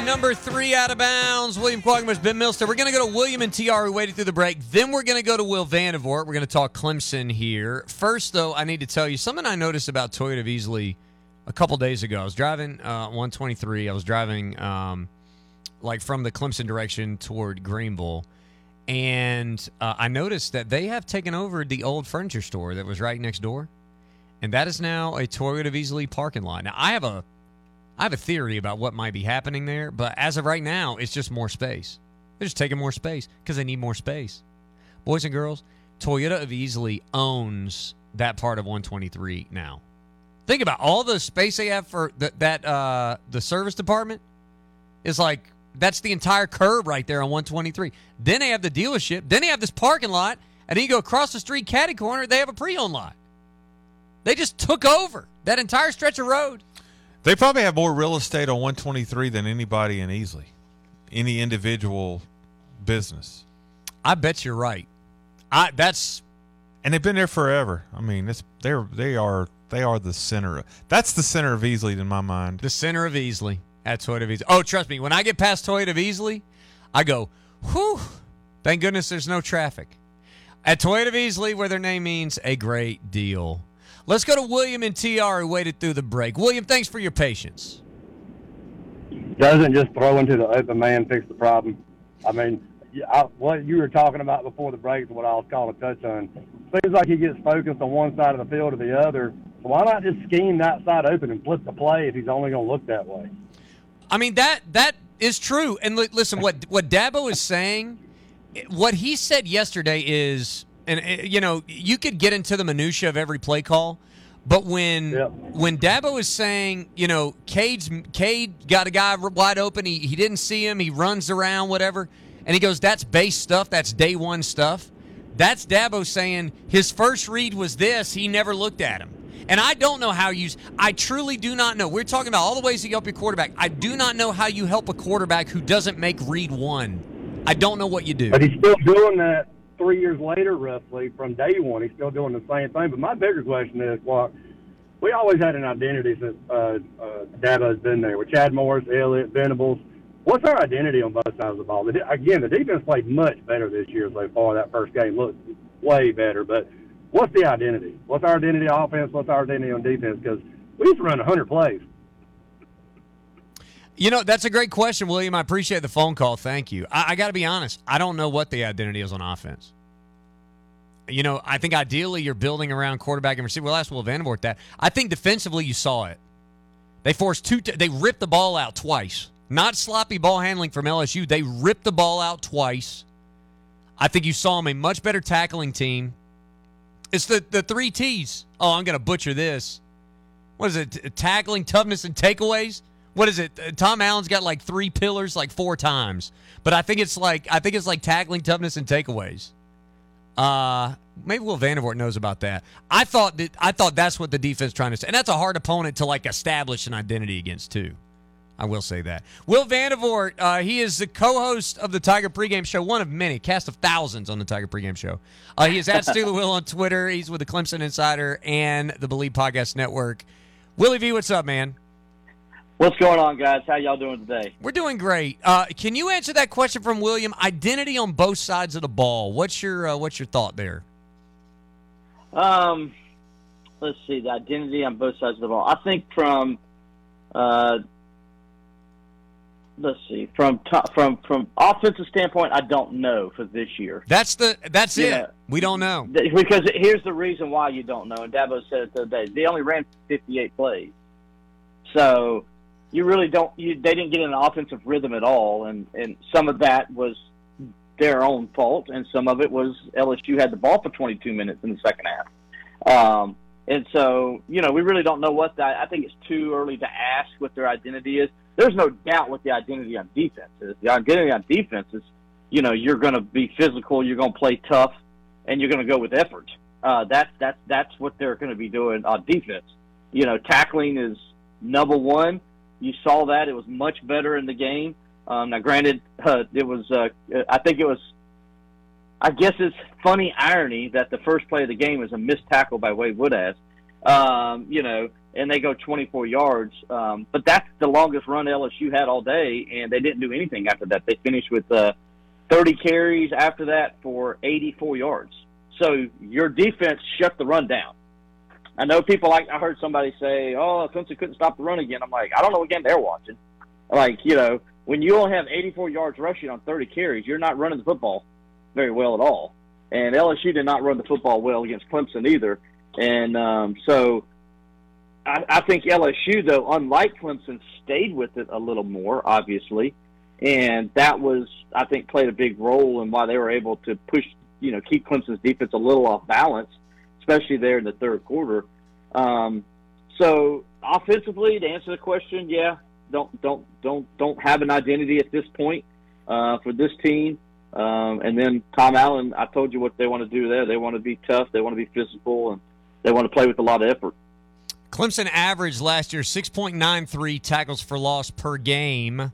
Number 3 out of bounds. William Quagmire, Ben Milster. We're going to go to William and TR, who waited through the break. Then we're going to go to Will Vandervoort. We're going to talk Clemson here. First, though, I need to tell you something I noticed about Toyota of Easley a couple days ago. I was driving 123. I was driving from the Clemson direction toward Greenville. And I noticed that they have taken over the old furniture store that was right next door. And that is now a Toyota of Easley parking lot. Now, I have a theory about what might be happening there, but as of right now, it's just more space. They're just taking more space because they need more space. Boys and girls, Toyota of Easley owns that part of 123 now. Think about all the space they have for the service department. Is like that's the entire curb right there on 123. Then they have the dealership. Then they have this parking lot, and then you go across the street, catty corner. They have a pre-owned lot. They just took over that entire stretch of road. They probably have more real estate on 123 than anybody in Easley, any individual business. I bet you're right. And they've been there forever. I mean, they are the center. That's the center of Easley in my mind. The center of Easley at Toyota of Easley. Oh, trust me, when I get past Toyota of Easley, I go, whew, thank goodness there's no traffic. At Toyota of Easley, where their name means a great deal. Let's go to William and TR, who waited through the break. William, thanks for your patience. Doesn't just throw into the open man fix the problem. I mean, what you were talking about before the break is what I was calling a touch on. Seems like he gets focused on one side of the field or the other. So why not just scheme that side open and flip the play if he's only going to look that way? I mean, that is true. And listen, what Dabo is saying, what he said yesterday is, and you could get into the minutia of every play call, but when Dabo is saying, Cade got a guy wide open, he didn't see him, he runs around, whatever, and he goes, that's base stuff, that's day one stuff. That's Dabo saying his first read was this, he never looked at him. And I don't know how I truly do not know. We're talking about all the ways you help your quarterback. I do not know how you help a quarterback who doesn't make read one. I don't know what you do. But he's still doing that 3 years later, roughly, from day one. He's still doing the same thing. But my bigger question is, we always had an identity since Dabo's been there. With Chad Morris, Elliott, Venables. What's our identity on both sides of the ball? Again, the defense played much better this year so far. That first game looked way better. But what's the identity? What's our identity on offense? What's our identity on defense? Because we used to run 100 plays. That's a great question, William. I appreciate the phone call. Thank you. I got to be honest. I don't know what the identity is on offense. I think ideally you're building around quarterback and receiver. We'll ask Will Vandervoort that. I think defensively you saw it. They forced they ripped the ball out twice. Not sloppy ball handling from LSU. They ripped the ball out twice. I think you saw them a much better tackling team. It's the 3 T's. Oh, I'm going to butcher this. What is it? Tackling, toughness, and takeaways? What is it? Tom Allen's got like 3 pillars like 4 times. But I think it's like tackling, toughness, and takeaways. Maybe Will Vandervoort knows about that. I thought that's what the defense is trying to say. And that's a hard opponent to establish an identity against too. I will say that. Will Vandervoort, he is the co-host of the Tiger Pregame Show, one of many, cast of thousands on the Tiger Pregame Show. He is at Steeler Will on Twitter. He's with the Clemson Insider and the Believe Podcast Network. Willie V, what's up, man? What's going on, guys? How y'all doing today? We're doing great. Can you answer that question from William? Identity on both sides of the ball. What's your thought there? Let's see. The identity on both sides of the ball. I think from offensive standpoint, I don't know for this year. That's it. We don't know. Because here's the reason why you don't know. And Dabo said it the other day. They only ran 58 plays. So you really don't – they didn't get in an offensive rhythm at all, and some of that was their own fault, and some of it was LSU had the ball for 22 minutes in the second half. And so, we really don't know what that – I think it's too early to ask what their identity is. There's no doubt what the identity on defense is. The identity on defense is, you're going to be physical, you're going to play tough, and you're going to go with effort. That's what they're going to be doing on defense. Tackling is number one. You saw that. It was much better in the game. Now, granted, it was I guess it's funny irony that the first play of the game is a missed tackle by Wade Woodaz. and they go 24 yards. But that's the longest run LSU had all day, and they didn't do anything after that. They finished with 30 carries after that for 84 yards. So your defense shut the run down. I know people I heard somebody say, oh, Clemson couldn't stop the run again. I'm like, I don't know what game they're watching. Like, when you only have 84 yards rushing on 30 carries, you're not running the football very well at all. And LSU did not run the football well against Clemson either. And so I think LSU, though, unlike Clemson, stayed with it a little more, obviously. And that was, I think, played a big role in why they were able to push, keep Clemson's defense a little off balance, especially there in the third quarter. So offensively, to answer the question, yeah, don't have an identity at this point for this team. And then Tom Allen, I told you what they want to do there. They want to be tough, they want to be physical, and they want to play with a lot of effort. Clemson averaged last year 6.93 tackles for loss per game.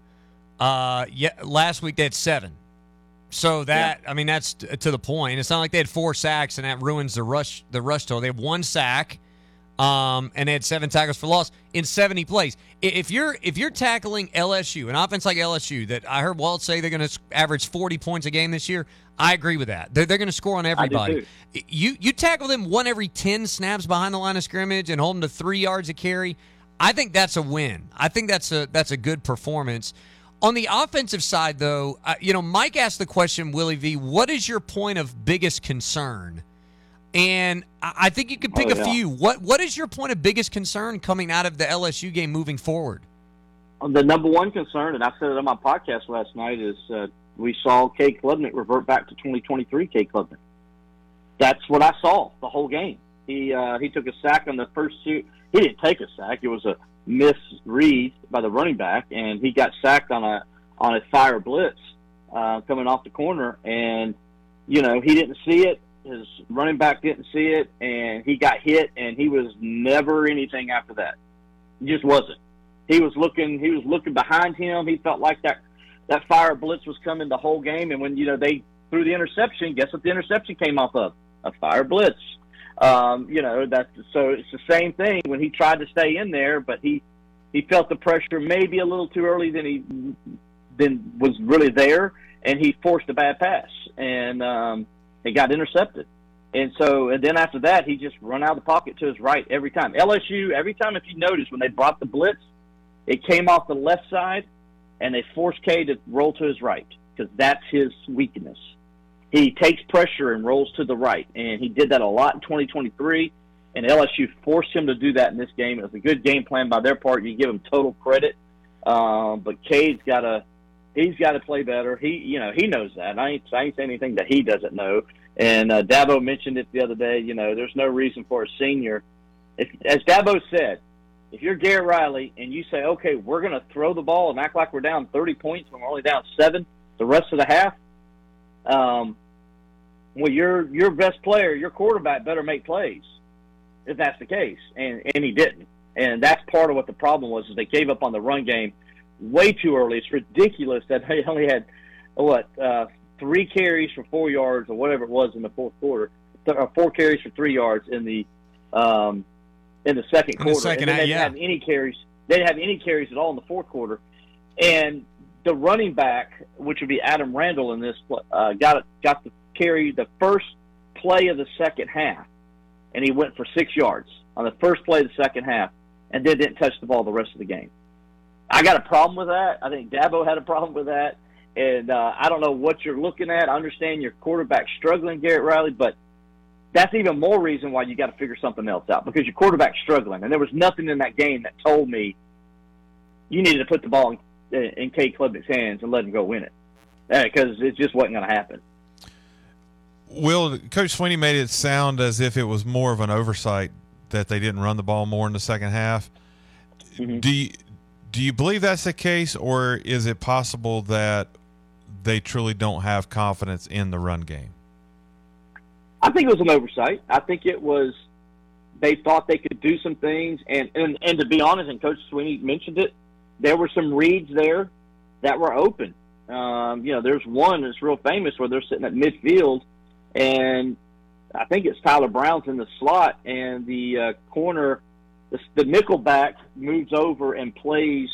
Last week they had 7. So that, I mean, that's to the point. It's not like they had 4 sacks and that ruins the rush total. They have 1 sack, and they had 7 tackles for loss in 70 plays. If you're tackling LSU, an offense like LSU that I heard Walt say they're going to average 40 points a game this year, I agree with that. They're going to score on everybody. You tackle them 1 every 10 snaps behind the line of scrimmage and hold them to 3 yards a carry. I think that's a win. I think that's a good performance. On the offensive side, though, Mike asked the question, Willie V, what is your point of biggest concern? And I think you could pick a few. What is your point of biggest concern coming out of the LSU game moving forward? The number one concern, and I said it on my podcast last night, is we saw Cade Klubnik revert back to 2023 Cade Klubnik. That's what I saw the whole game. He took a sack on the first 2. He didn't take a sack. It was a misread by the running back, and he got sacked on a fire blitz coming off the corner, and he didn't see it. His running back didn't see it, and he got hit, and he was never anything after that. He just wasn't. He was looking behind him. He felt like that fire blitz was coming the whole game, and when they threw the interception, guess what the interception came off of? A fire blitz. So it's the same thing when he tried to stay in there, but he felt the pressure maybe a little too early than was really there, and he forced a bad pass, and it got intercepted. And then after that, he just run out of the pocket to his right every time. LSU, every time, if you notice, when they brought the blitz, it came off the left side, and they forced Cade to roll to his right because that's his weakness. He takes pressure and rolls to the right, and he did that a lot in 2023, and LSU forced him to do that in this game. It was a good game plan by their part. You give him total credit, but Cade's got to play better. He knows that. I ain't saying anything that he doesn't know. And Dabo mentioned it the other day. There's no reason for a senior. As Dabo said, if you're Garrett Riley and you say, okay, we're going to throw the ball and act like we're down 30 points when we're only down 7 the rest of the half, well, your best player, your quarterback, better make plays if that's the case, and he didn't. And that's part of what the problem was, is they gave up on the run game way too early. It's ridiculous that they only had 3 carries for 4 yards or whatever it was in the fourth quarter, 4 carries for 3 yards in the second quarter. And then they didn't have any carries. They didn't have any carries at all in the fourth quarter, and the running back, which would be Adam Randall in this, got to carry the first play of the second half, and he went for 6 yards on the first play of the second half, and then didn't touch the ball the rest of the game. I got a problem with that. I think Dabo had a problem with that, and I don't know what you're looking at. I understand your quarterback's struggling, Garrett Riley, but that's even more reason why you got to figure something else out, because your quarterback's struggling, and there was nothing in that game that told me you needed to put the ball in Cade Klubnik's hands and let him go win it, because it just wasn't going to happen. Will, Coach Sweeney made it sound as if it was more of an oversight that they didn't run the ball more in the second half. Mm-hmm. Do you believe that's the case, or is it possible that they truly don't have confidence in the run game? I think it was an oversight. I think it was they thought they could do some things, and to be honest, and Coach Sweeney mentioned it, there were some reads there that were open. There's one that's real famous where they're sitting at midfield, and I think it's Tyler Brown's in the slot, and the corner the nickelback moves over and plays,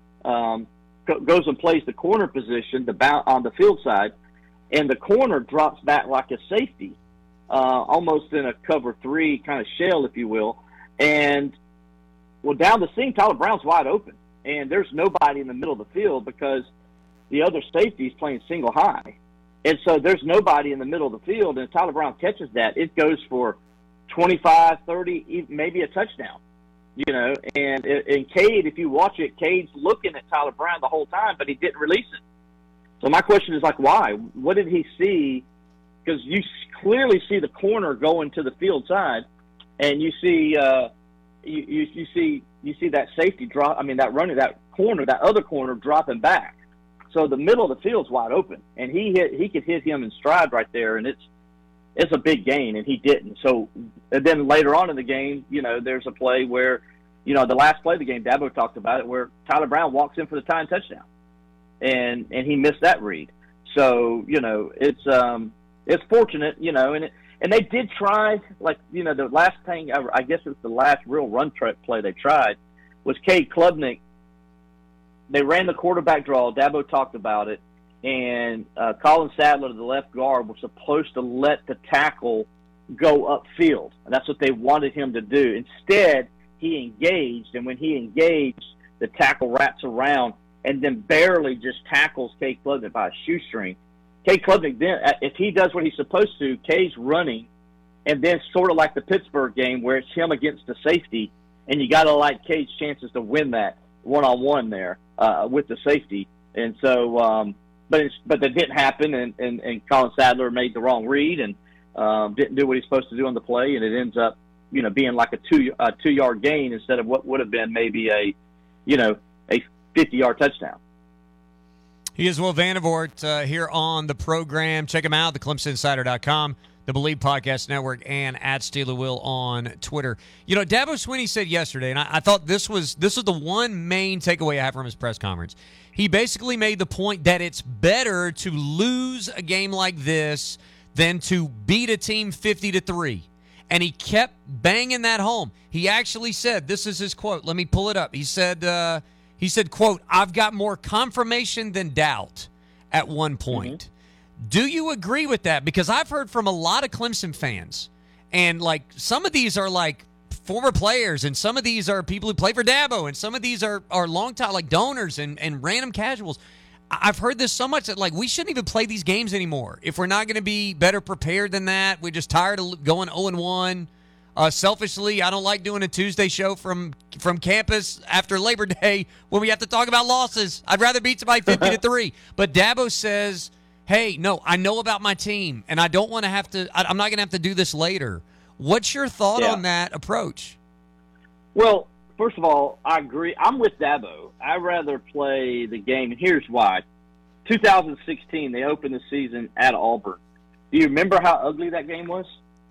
goes and plays the corner position, on the field side, and the corner drops back like a safety, almost in a cover 3 kind of shell, if you will. And, well, down the seam, Tyler Brown's wide open, and there's nobody in the middle of the field because the other safety is playing single high. And so there's nobody in the middle of the field, and if Tyler Brown catches that, it goes for 25, 30, maybe a touchdown. You know, and Cade, if you watch it, Cade's looking at Tyler Brown the whole time, but he didn't release it. So my question is, like, why? What did he see? Because you clearly see the corner going to the field side, and you see you see that safety drop. I mean, that other corner dropping back. So the middle of the field's wide open, and he could hit him in stride right there, and it's a big gain, and he didn't. So and then later on in the game, you know, there's a play where, you know, the last play of the game, Dabo talked about it, where Tyler Brown walks in for the tying touchdown, and he missed that read. So, you know, it's fortunate, you know, and they did try, like, you know, the last thing, I guess it's the last real run play they tried was Cade Klubnik. They ran the quarterback draw. Dabo talked about it. And Colin Sadler, the left guard, was supposed to let the tackle go upfield. And that's what they wanted him to do. Instead, he engaged. And when he engaged, the tackle wraps around and then barely just tackles Cade Klubnik by a shoestring. Cade Klubnik, then, if he does what he's supposed to, Cade's running. And then sort of like the Pittsburgh game where it's him against the safety. And you got to like Cade's chances to win that one-on-one there with the safety. And so but that didn't happen, and Colin Sadler made the wrong read and didn't do what he's supposed to do on the play, and it ends up, you know, being like a 2-yard gain instead of what would have been maybe a 50-yard touchdown. He is Will Vandervoort here on the program. Check him out, theclemsoninsider.com, the Believe Podcast Network, and at Steeler Will on Twitter. You know, Dabo Swinney said yesterday, and I thought this was the one main takeaway I have from his press conference. He basically made the point that it's better to lose a game like this than to beat a team 50-3. And he kept banging that home. He actually said, this is his quote. Let me pull it up. He said, quote, "I've got more confirmation than doubt," at one point. Mm-hmm. Do you agree with that? Because I've heard from a lot of Clemson fans, and like some of these are like former players, and some of these are people who play for Dabo, and some of these are long-time like donors and random casuals. I've heard this so much that like we shouldn't even play these games anymore if we're not going to be better prepared than that. We're just tired of going 0-1. Selfishly, I don't like doing a Tuesday show from campus after Labor Day when we have to talk about losses. I'd rather beat somebody 50-3. But Dabo says, hey, no, I know about my team, and I don't want to have to – I'm not going to have to do this later. What's your thought on that approach? Well, first of all, I agree. I'm with Dabo. I'd rather play the game, and here's why. 2016, they opened the season at Auburn. Do you remember how ugly that game was?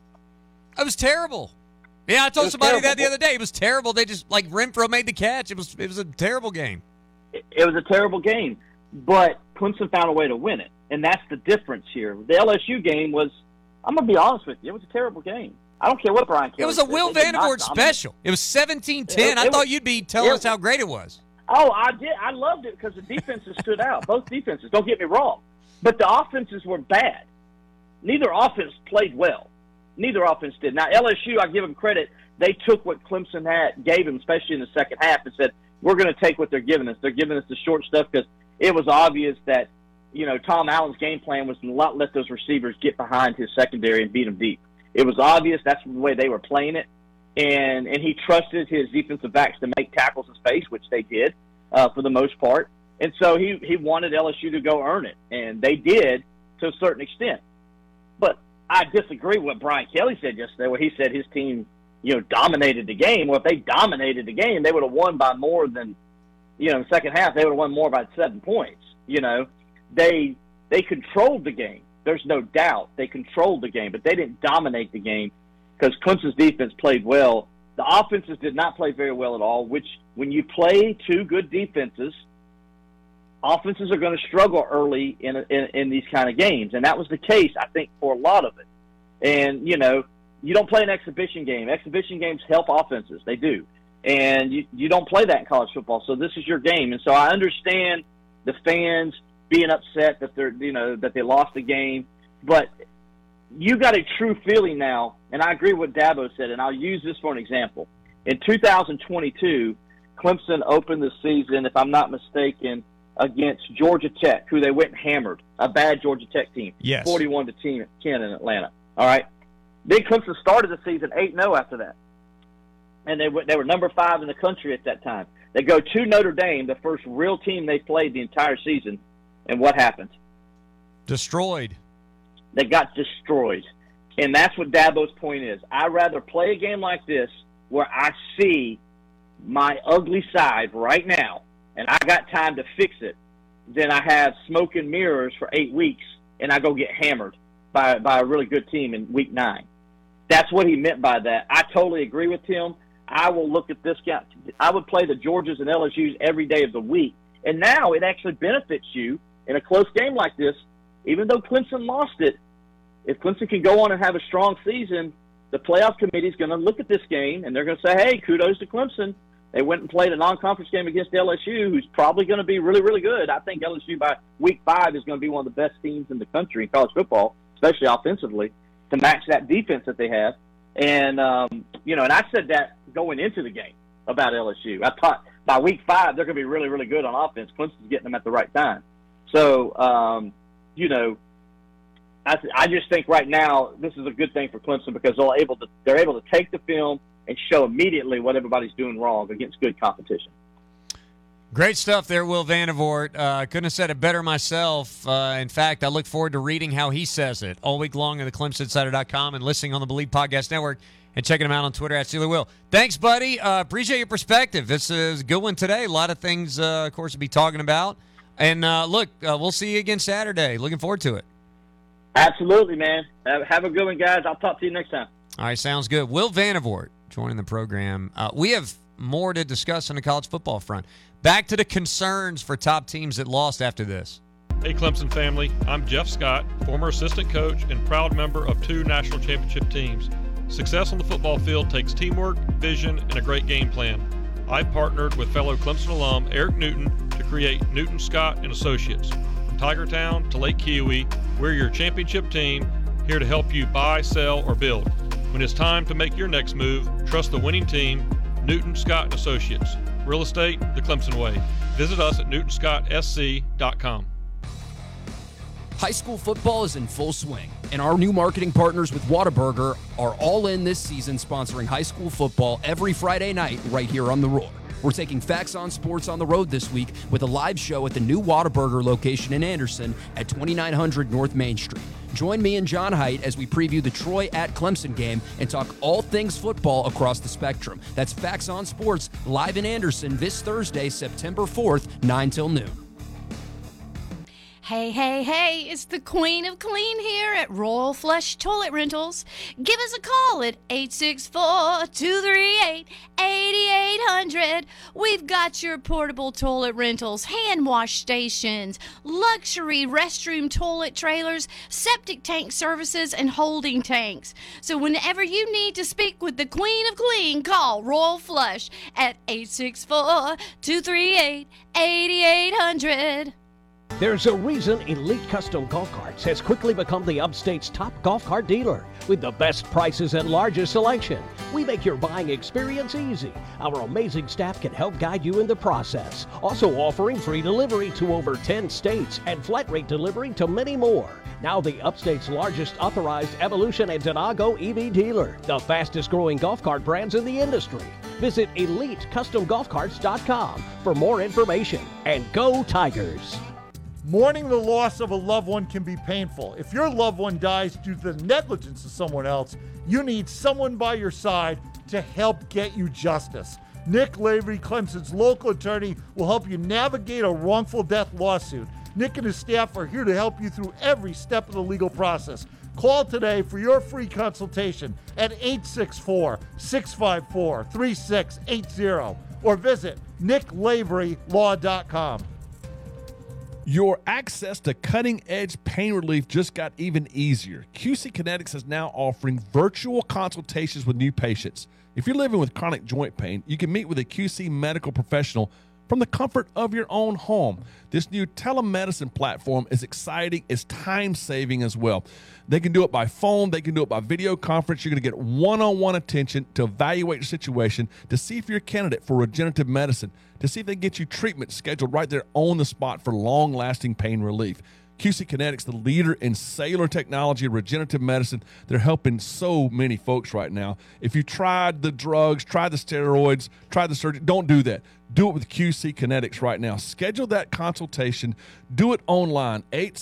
It was terrible. Yeah, I told somebody that the other day. It was terrible. They just, like, Renfro made the catch. It was a terrible game. It was a terrible game, but Clemson found a way to win it, and that's the difference here. The LSU game was, I'm going to be honest with you, it was a terrible game. I don't care what Brian Kelly said. It was a Will Vandervoort special. It was 17-10. I thought you'd be telling us how great it was. Oh, I did. I loved it because the defenses stood out. Both defenses, don't get me wrong. But the offenses were bad. Neither offense played well. Neither offense did. Now, LSU, I give them credit. They took what Clemson gave them, especially in the second half, and said, we're going to take what they're giving us. They're giving us the short stuff because it was obvious that, you know, Tom Allen's game plan was to not let those receivers get behind his secondary and beat them deep. It was obvious that's the way they were playing it. And he trusted his defensive backs to make tackles in space, which they did for the most part. And so he wanted LSU to go earn it, and they did to a certain extent. But I disagree with what Brian Kelly said yesterday, where he said his team, you know, dominated the game. Well, if they dominated the game, they would have won by more than, you know, in the second half, they would have won more by 7 points. You know, they controlled the game. There's no doubt they controlled the game, but they didn't dominate the game because Clemson's defense played well. The offenses did not play very well at all, which when you play two good defenses, offenses are going to struggle early in these kind of games. And that was the case, I think, for a lot of it. And, you know, you don't play an exhibition game. Exhibition games help offenses. They do. And you don't play that in college football, so this is your game. And so I understand the fans being upset that that they lost the game, but you got a true feeling now, and I agree with what Dabo said, and I'll use this for an example. In 2022, Clemson opened the season, if I'm not mistaken, against Georgia Tech, who they went and hammered, a bad Georgia Tech team, yes, 41-10 in Atlanta. All right, then Clemson started the season 8-0 after that, and they were number 5 in the country at that time. They go to Notre Dame, the first real team they played the entire season, and what happened? Destroyed. They got destroyed. And that's what Dabo's point is. I'd rather play a game like this where I see my ugly side right now, and I got time to fix it, than I have smoke and mirrors for 8 weeks, and I go get hammered by a really good team in week 9. That's what he meant by that. I totally agree with him. I will look at this guy. I would play the Georgias and LSUs every day of the week. And now it actually benefits you in a close game like this. Even though Clemson lost it, if Clemson can go on and have a strong season, the playoff committee is going to look at this game, and they're going to say, hey, kudos to Clemson. They went and played a non-conference game against LSU, who's probably going to be really, really good. I think LSU by week 5 is going to be one of the best teams in the country in college football, especially offensively, to match that defense that they have. And, and I said that going into the game about LSU. I thought by week 5 they're going to be really, really good on offense. Clemson's getting them at the right time. So, I just think right now this is a good thing for Clemson because they're able to take the film and show immediately what everybody's doing wrong against good competition. Great stuff there, Will Vandervoort. Couldn't have said it better myself. In fact, I look forward to reading how he says it all week long at theclemsoninsider.com and listening on the Believe Podcast Network and checking him out on Twitter at Steeler Will. Thanks, buddy. Appreciate your perspective. This is a good one today. A lot of things, of course, to be talking about. And, we'll see you again Saturday. Looking forward to it. Absolutely, man. Have a good one, guys. I'll talk to you next time. All right, sounds good. Will Vandervoort joining the program. We have more to discuss on the college football front. Back to the concerns for top teams that lost after this. Hey, Clemson family. I'm Jeff Scott, former assistant coach and proud member of 2 national championship teams. Success on the football field takes teamwork, vision, and a great game plan. I've partnered with fellow Clemson alum Eric Newton to create Newton, Scott & Associates. From Tigertown to Lake Kiowee, we're your championship team, here to help you buy, sell, or build. When it's time to make your next move, trust the winning team, Newton, Scott & Associates. Real estate the Clemson way. Visit us at newtonscottsc.com. High school football is in full swing, and our new marketing partners with Whataburger are all in this season, sponsoring high school football every Friday night right here on The Roar. We're taking Facts on Sports on the road this week with a live show at the new Whataburger location in Anderson at 2900 North Main Street. Join me and John Haidt as we preview the Troy at Clemson game and talk all things football across the spectrum. That's Facts on Sports live in Anderson this Thursday, September 4th, 9 till noon. Hey, hey, hey, it's the Queen of Clean here at Royal Flush Toilet Rentals. Give us a call at 864-238-8800. We've got your portable toilet rentals, hand wash stations, luxury restroom toilet trailers, septic tank services, and holding tanks. So whenever you need to speak with the Queen of Clean, call Royal Flush at 864-238-8800. There's a reason Elite Custom Golf Carts has quickly become the upstate's top golf cart dealer with the best prices and largest selection. We make your buying experience easy. Our amazing staff can help guide you in the process. Also offering free delivery to over 10 states and flat rate delivery to many more. Now the upstate's largest authorized Evolution and Donago EV dealer, the fastest growing golf cart brands in the industry. Visit EliteCustomGolfCarts.com for more information. And go Tigers! Mourning the loss of a loved one can be painful. If your loved one dies due to the negligence of someone else, you need someone by your side to help get you justice. Nick Lavery, Clemson's local attorney, will help you navigate a wrongful death lawsuit. Nick and his staff are here to help you through every step of the legal process. Call today for your free consultation at 864-654-3680 or visit nicklaverylaw.com. Your access to cutting-edge pain relief just got even easier. QC Kinetics is now offering virtual consultations with new patients. If you're living with chronic joint pain, you can meet with a QC medical professional from the comfort of your own home. This new telemedicine platform is exciting. It's time-saving as well. They can do it by phone. They can do it by video conference. You're going to get one-on-one attention to evaluate your situation, to see if you're a candidate for regenerative medicine, to see if they get you treatment scheduled right there on the spot for long-lasting pain relief. QC Kinetics, the leader in cellular technology and regenerative medicine, they're helping so many folks right now. If you tried the drugs, tried the steroids, tried the surgery, don't do that. Do it with QC Kinetics right now. Schedule that consultation. Do it online,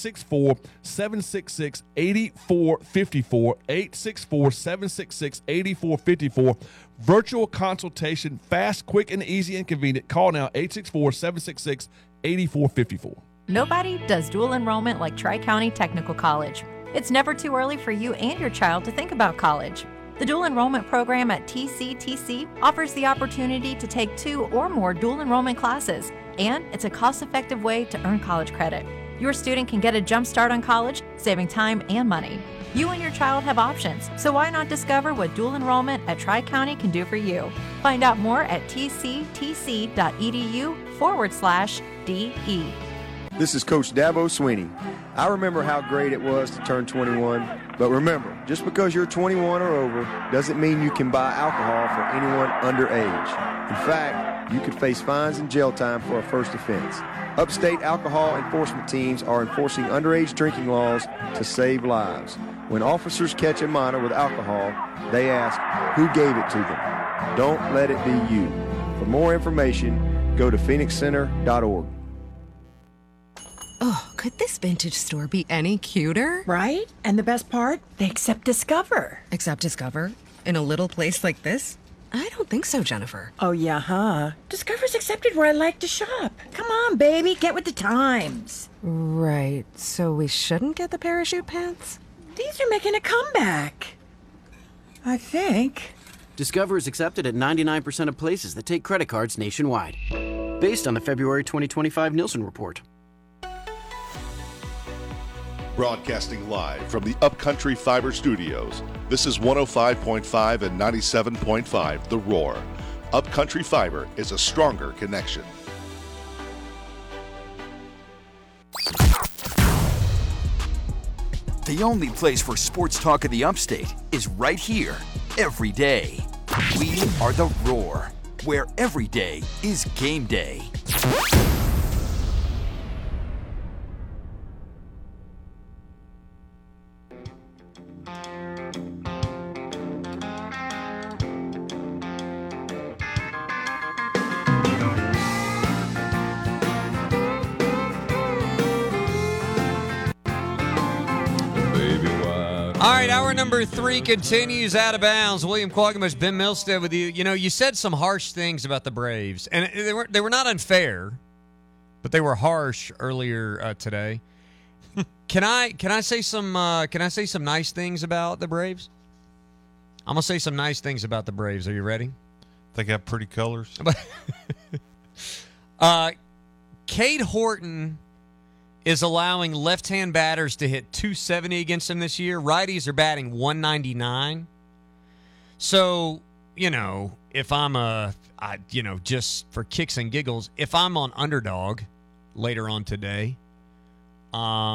864-766-8454, 864-766-8454. Virtual consultation, fast, quick, and easy and convenient. Call now, 864-766-8454. Nobody does dual enrollment like Tri-County Technical College. It's never too early for you and your child to think about college. The dual enrollment program at TCTC offers the opportunity to take 2 or more dual enrollment classes, and it's a cost-effective way to earn college credit. Your student can get a jump start on college, saving time and money. You and your child have options, so why not discover what dual enrollment at Tri-County can do for you? Find out more at tctc.edu/DE. This is Coach Dabo Sweeney. I remember how great it was to turn 21, but remember, just because you're 21 or over doesn't mean you can buy alcohol for anyone underage. In fact, you could face fines and jail time for a first offense. Upstate alcohol enforcement teams are enforcing underage drinking laws to save lives. When officers catch a minor with alcohol, they ask, who gave it to them? Don't let it be you. For more information, go to phoenixcenter.org. Oh, could this vintage store be any cuter? Right? And the best part? They accept Discover. Accept Discover? In a little place like this? I don't think so, Jennifer. Oh, yeah, huh? Discover's accepted where I like to shop. Come on, baby, get with the times. Right, so we shouldn't get the parachute pants? These are making a comeback. I think. Discover is accepted at 99% of places that take credit cards nationwide. Based on the February 2025 Nielsen report. Broadcasting live from the Upcountry Fiber Studios, this is 105.5 and 97.5 The Roar. Upcountry Fiber is a stronger connection. The only place for sports talk of the upstate is right here, every day. We are The Roar, where every day is game day. All right, hour number 3 continues out of bounds. William Quagmish, Ben Milstead with you. You know, you said some harsh things about the Braves, and they were not unfair, but they were harsh earlier today. Can I say some nice things about the Braves? I'm gonna say some nice things about the Braves. Are you ready? They got pretty colors. Cade Horton is allowing left-hand batters to hit 270 against him this year. Righties are batting 199. So, if I'm just for kicks and giggles, if I'm on underdog later on today, I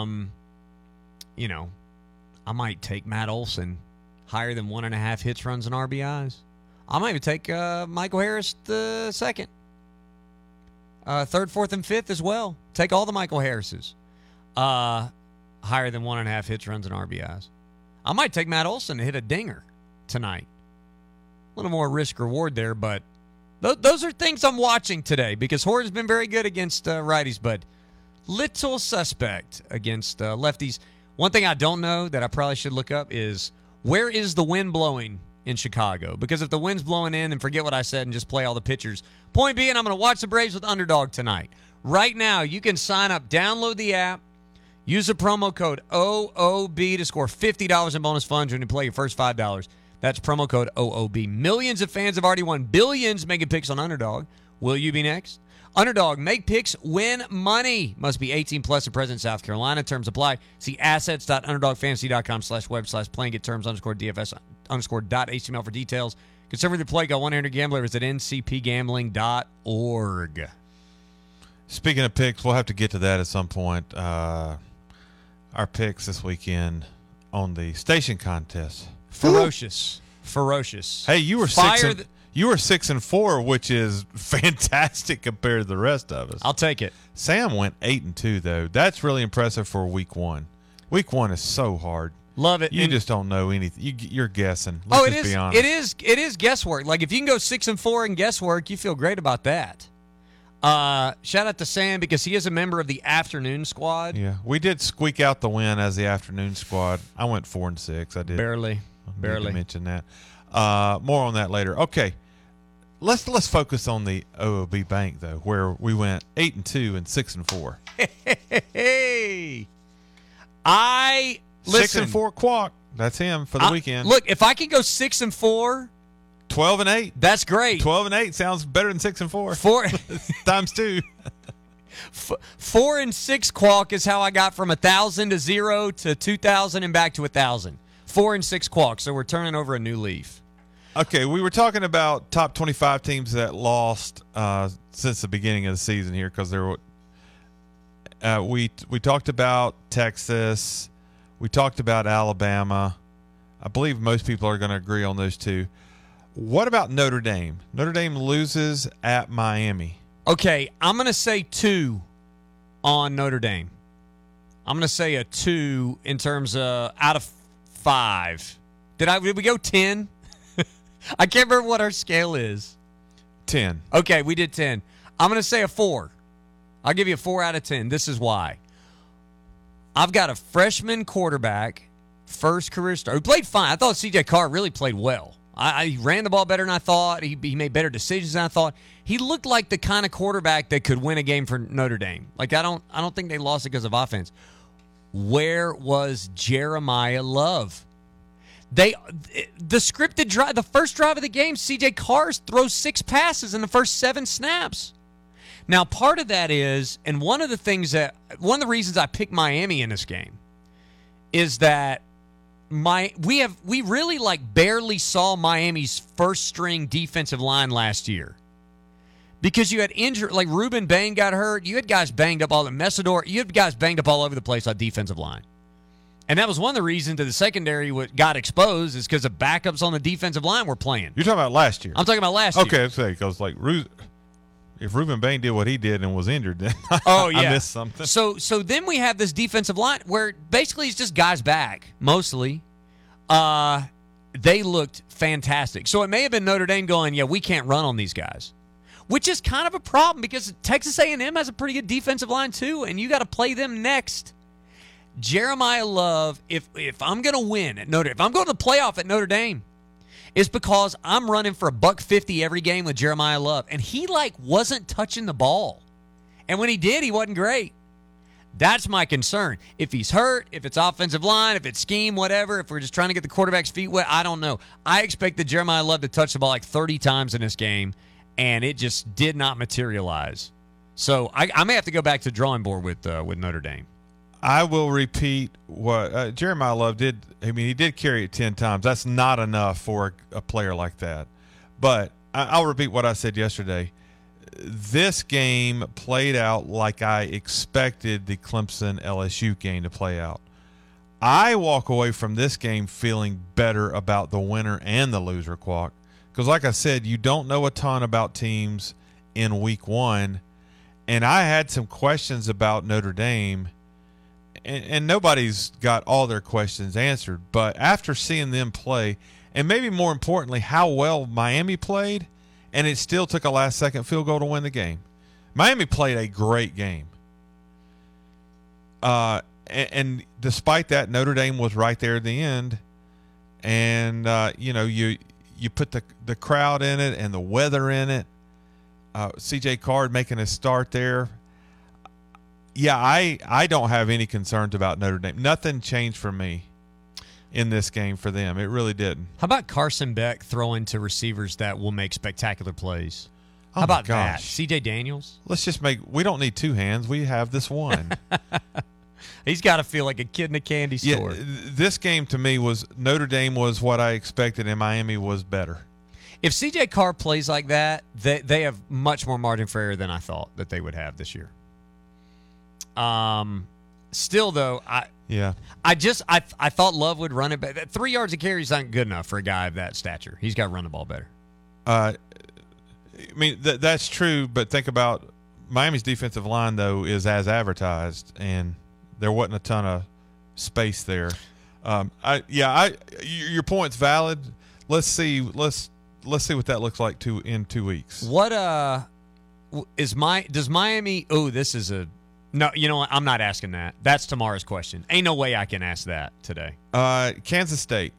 might take Matt Olson higher than 1.5 hits, runs, and RBIs. I might even take Michael Harris the second. Third, fourth, and fifth as well. Take all the Michael Harrises. Higher than 1.5 hits, runs, and RBIs. I might take Matt Olson to hit a dinger tonight. A little more risk-reward there, but those are things I'm watching today because Horton's been very good against righties, but little suspect against lefties. One thing I don't know that I probably should look up is where is the wind blowing in Chicago? Because if the wind's blowing in, then forget what I said and just play all the pitchers. Point being, I'm going to watch the Braves with underdog tonight. Right now, you can sign up, download the app, use the promo code OOB to score $50 in bonus funds when you play your first $5. That's promo code OOB. Millions of fans have already won billions making picks on underdog. Will you be next? Underdog, make picks, win money. Must be 18 plus and present in South Carolina. Terms apply. See assets.underdogfantasy.com/web/play and get terms _DFS_.html for details. Concerned with your play, go 1-800-GAMBLER. Visit ncpgambling.org. Speaking of picks, we'll have to get to that at some point. Our picks this weekend on the station contest. Ferocious. Hey, you were 6-4, which is fantastic compared to the rest of us. I'll take it. Sam went 8-2 though. That's really impressive for week 1. Week 1 is so hard. Love it. You just don't know anything. You're guessing. Let's just be honest. It is guesswork. Like if you can go 6-4 in guesswork, you feel great about that. Shout out to Sam because he is a member of the afternoon squad. Yeah, we did squeak out the win as the afternoon squad. I went 4-6. I did barely. Need to mention that. More on that later. Okay, let's focus on the OOB Bank though, where we went 8-2 and 6-4. Hey, 6-4 Quack. That's him for the weekend. Look, if I can go 6-4, 12-8. That's great. 12-8 sounds better than 6-4. 4 times 2. 4-6 Quack is how I got from 1,000 to 0 to 2,000 and back to 1,000. 4-6 Quack. So we're turning over a new leaf. Okay, we were talking about top 25 teams that lost since the beginning of the season here because there were. We talked about Texas. We talked about Alabama. I believe most people are going to agree on those two. What about Notre Dame? Notre Dame loses at Miami. Okay, I'm going to say 2 on Notre Dame. I'm going to say a 2 in terms of out of 5. Did we go 10? I can't remember what our scale is. 10. Okay, we did 10. I'm going to say a 4. I'll give you a 4 out of 10. This is why. I've got a freshman quarterback, first career start, who played fine. I thought C.J. Carr really played well. He ran the ball better than I thought. He made better decisions than I thought. He looked like the kind of quarterback that could win a game for Notre Dame. Like I don't think they lost it because of offense. Where was Jeremiah Love? The scripted drive, the first drive of the game, C.J. Carr throws 6 passes in the first 7 snaps. Now, part of that is, and one of the reasons I picked Miami in this game is that we really barely saw Miami's first string defensive line last year because you had injured, like Ruben Bain got hurt. You had guys banged up you had guys banged up all over the place on defensive line. And that was one of the reasons that the secondary got exposed is because the backups on the defensive line were playing. You're talking about last year. I'm talking about last year. Okay, because if Ruben Bain did what he did and was injured, then oh yeah, I missed something. So then we have this defensive line where basically it's just guys back mostly. They looked fantastic. So it may have been Notre Dame going, yeah, we can't run on these guys, which is kind of a problem because Texas A&M has a pretty good defensive line too, and you got to play them next. Jeremiah Love, if I'm going to win at if I'm going to the playoff at Notre Dame, it's because I'm running for $150 every game with Jeremiah Love, and he wasn't touching the ball, and when he did, he wasn't great. That's my concern. If he's hurt, if it's offensive line, if it's scheme, whatever, if we're just trying to get the quarterback's feet wet, I don't know. I expected Jeremiah Love to touch the ball 30 times in this game, and it just did not materialize. So I may have to go back to the drawing board with Notre Dame. I will repeat what Jeremiah Love did. I mean, he did carry it 10 times. That's not enough for a player like that. But I'll repeat what I said yesterday. This game played out like I expected the Clemson-LSU game to play out. I walk away from this game feeling better about the winner and the loser, Quack. Because like I said, you don't know a ton about teams in week 1. And I had some questions about Notre Dame. And nobody's got all their questions answered. But after seeing them play, and maybe more importantly, how well Miami played, and it still took a last-second field goal to win the game. Miami played a great game. And despite that, Notre Dame was right there at the end. And, you put the crowd in it and the weather in it. C.J. Carr making a start there. Yeah, I don't have any concerns about Notre Dame. Nothing changed for me in this game for them. It really didn't. How about Carson Beck throwing to receivers that will make spectacular plays? Oh How about my that? gosh. C.J. Daniels? Let's just we don't need two hands. We have this one. He's got to feel like a kid in a candy store. This game to me was Notre Dame was what I expected, and Miami was better. If C.J. Carr plays like that, they have much more margin for error than I thought that they would have this year. Still, though, I thought Love would run it, but 3 yards of carry is not good enough for a guy of that stature. He's got to run the ball better. I mean, that's true, but think about Miami's defensive line, though, is as advertised, and there wasn't a ton of space there. Your point's valid. Let's see what that looks like in 2 weeks. What does Miami? Oh, this is a no. You know what? I'm not asking that. That's tomorrow's question. Ain't no way I can ask that today. Kansas State.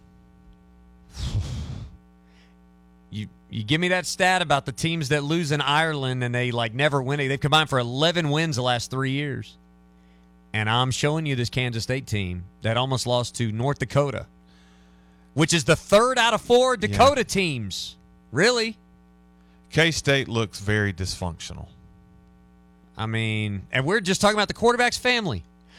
You give me that stat about the teams that lose in Ireland and they never win. They've combined for 11 wins the last 3 years. And I'm showing you this Kansas State team that almost lost to North Dakota, which is the 3rd out of 4 Dakota teams. Really? K-State looks very dysfunctional. I mean, and we're just talking about the quarterback's family.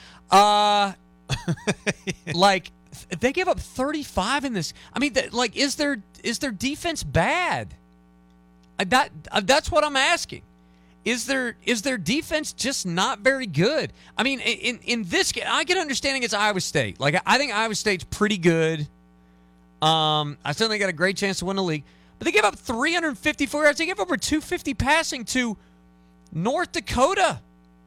They gave up 35 in this. I mean, is their defense bad? That's what I'm asking. Is their defense just not very good? I mean, in this game, I get understanding it's Iowa State. I think Iowa State's pretty good. I certainly got a great chance to win the league. But they gave up 354 yards. They gave over 250 passing to North Dakota.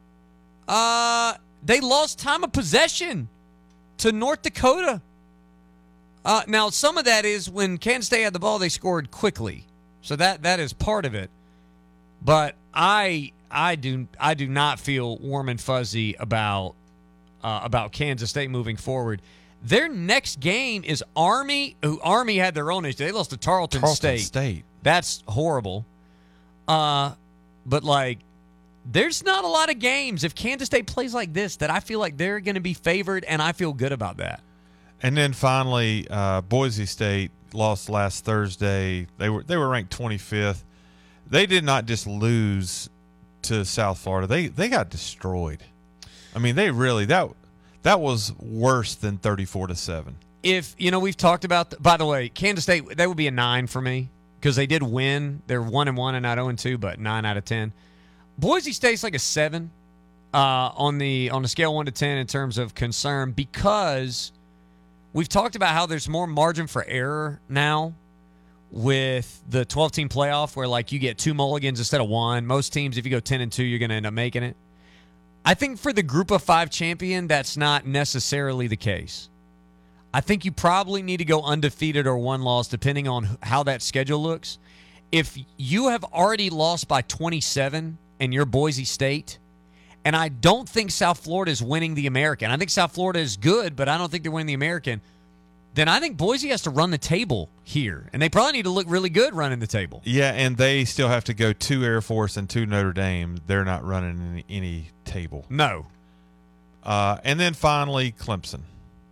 They lost time of possession to North Dakota. Now, some of that is when Kansas State had the ball, they scored quickly. So that is part of it. But I do not feel warm and fuzzy about Kansas State moving forward. Their next game is Army. Army had their own issue. They lost to Tarleton State. That's horrible. But there's not a lot of games if Kansas State plays like this that I feel like they're going to be favored, and I feel good about that. And then finally, Boise State lost last Thursday. They were ranked 25th. They did not just lose to South Florida. They got destroyed. I mean, they really that was worse than 34-7. If we've talked about. By the way, Kansas State, that would be a 9 for me because they did win. They're 1-1 and not 0-2, but 9 out of 10. Boise State's like a 7 on the scale 1 to 10 in terms of concern because we've talked about how there's more margin for error now with the 12-team playoff where you get 2 mulligans instead of 1. Most teams, if you go 10-2, you're going to end up making it. I think for the Group of 5 champion, that's not necessarily the case. I think you probably need to go undefeated or 1 loss depending on how that schedule looks. If you have already lost by 27 and you're Boise State, and I don't think South Florida is winning the American. I think South Florida is good, but I don't think they're winning the American. Then I think Boise has to run the table here, and they probably need to look really good running the table. Yeah, and they still have to go 2 Air Force and 2 Notre Dame. They're not running any table. No. And then finally, Clemson.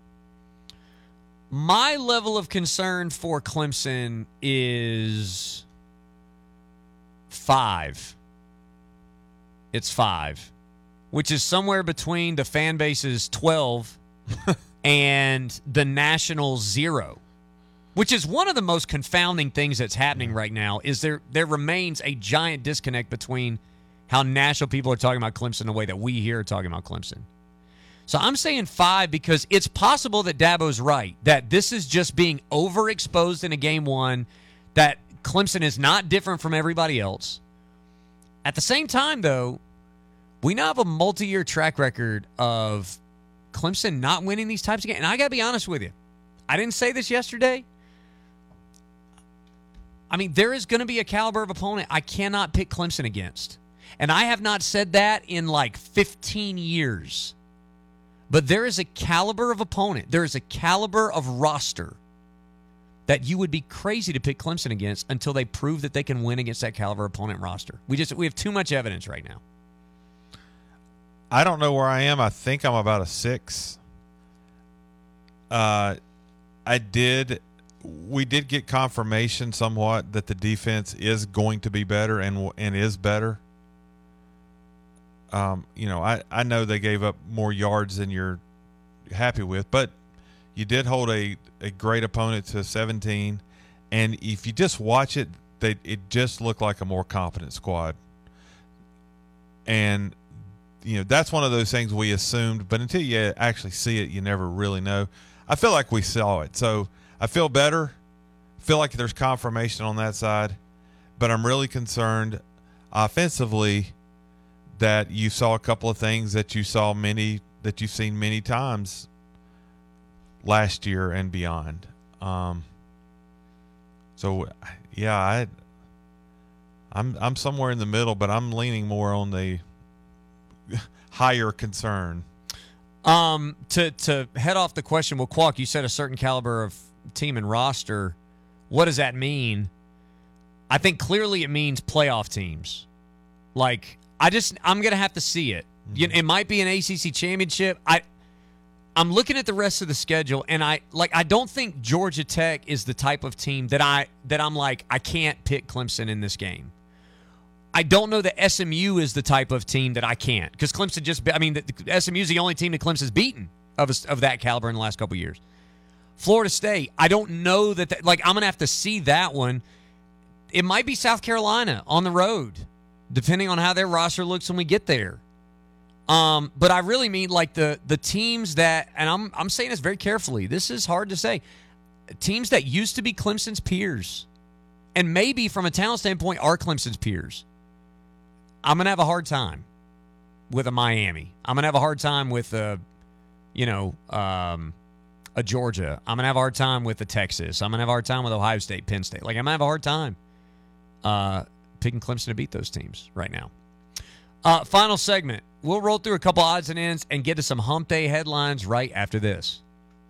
My level of concern for Clemson is 5. It's 5, which is somewhere between the fan base's 12 and the national 0, which is one of the most confounding things that's happening right now. Is there remains a giant disconnect between how national people are talking about Clemson and the way that we here are talking about Clemson. So I'm saying 5 because it's possible that Dabo's right, that this is just being overexposed in a game 1, that Clemson is not different from everybody else. At the same time, though, we now have a multi-year track record of Clemson not winning these types of games. And I got to be honest with you. I didn't say this yesterday. I mean, there is going to be a caliber of opponent I cannot pick Clemson against. And I have not said that in 15 years. But there is a caliber of opponent. There is a caliber of roster that you would be crazy to pick Clemson against until they prove that they can win against that caliber opponent roster. We have too much evidence right now. I don't know where I am. I think I'm about a 6. I did we did get confirmation somewhat that the defense is going to be better and is better. I know they gave up more yards than you're happy with, but you did hold a great opponent to 17, and if you just watch it, it just looked like a more competent squad. And that's one of those things we assumed, but until you actually see it, you never really know. I feel like we saw it, so I feel better. Feel like there's confirmation on that side, but I'm really concerned offensively that you saw a couple of things that you've seen many times last year and beyond. I'm somewhere in the middle, but I'm leaning more on the higher concern. To head off the question, well, Qualk, you said a certain caliber of team and roster. What does that mean? I think clearly it means playoff teams. Like, I'm going to have to see it. Mm-hmm. It might be an ACC championship. I'm looking at the rest of the schedule, and I don't think Georgia Tech is the type of team that I'm like, I can't pick Clemson in this game. I don't know that SMU is the type of team that I can't, because Clemson SMU is the only team that Clemson's beaten of that caliber in the last couple of years. Florida State, I don't know that I'm going to have to see that one. It might be South Carolina on the road, depending on how their roster looks when we get there. But I really mean like the teams that, and I'm saying this very carefully, this is hard to say, teams that used to be Clemson's peers, and maybe from a talent standpoint are Clemson's peers. I'm going to have a hard time with a Miami. I'm going to have a hard time with a Georgia. I'm going to have a hard time with a Texas. I'm going to have a hard time with Ohio State, Penn State. Like, I'm going to have a hard time picking Clemson to beat those teams right now. Final segment. We'll roll through a couple odds and ends and get to some Hump Day headlines right after this.